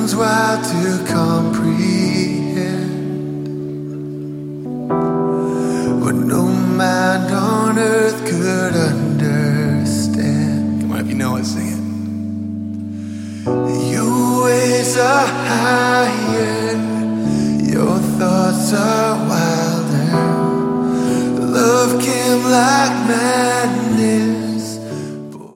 runs wild to comprehend what no mind on earth could understand. Come on, if you know it, sing it. Your ways are higher